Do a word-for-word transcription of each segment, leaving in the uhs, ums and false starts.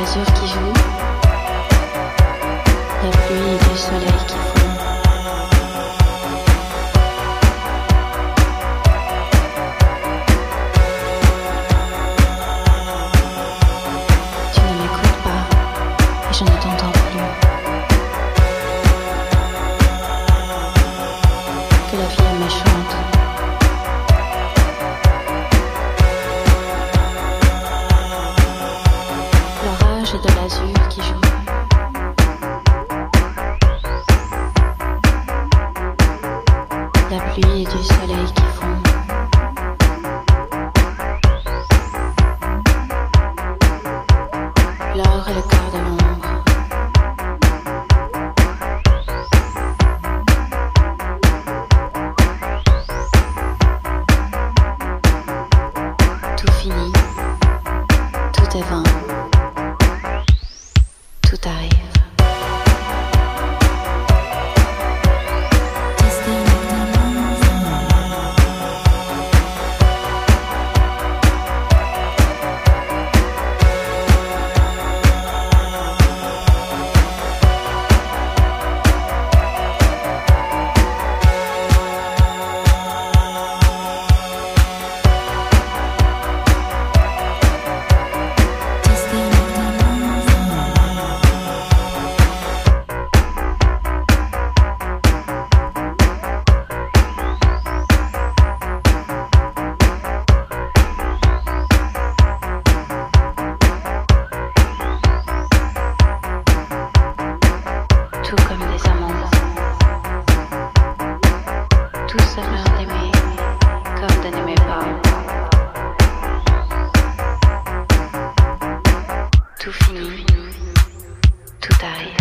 l'azur qui joue, la pluie et du soleil qui fond. Tu ne m'écoutes pas et je ne t'entends plus. Que la vie est méchante. L'orage et de l'azur qui joue. La pluie et du soleil qui fond. L'or et le quart de l'ombre. Tout finit, tout est vain, tout arrive. Tout comme des amants, tout se meurt d'aimer comme de n'aimer pas. Tout finit, tout arrive.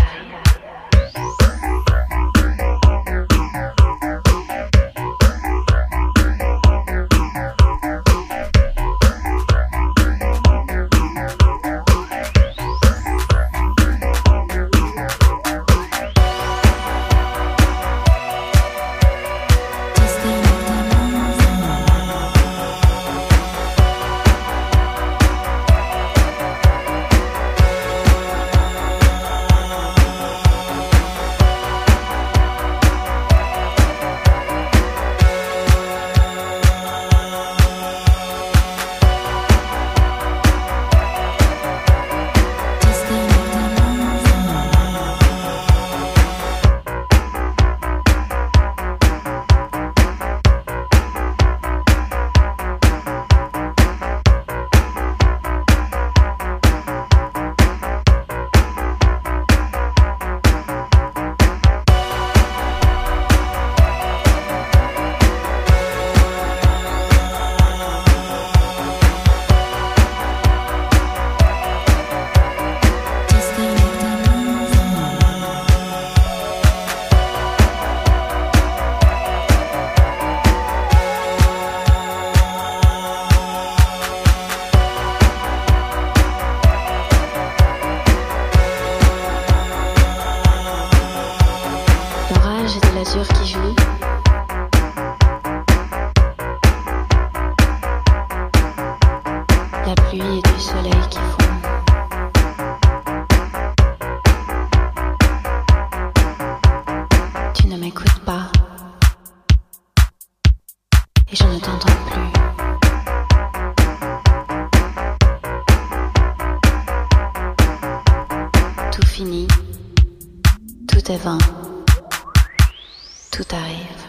L'orage et de l'azur qui joue. La pluie et du soleil qui fond. Tu ne m'écoutes pas et je ne t'entends plus. Tout finit, tout est vain. Tout arrive.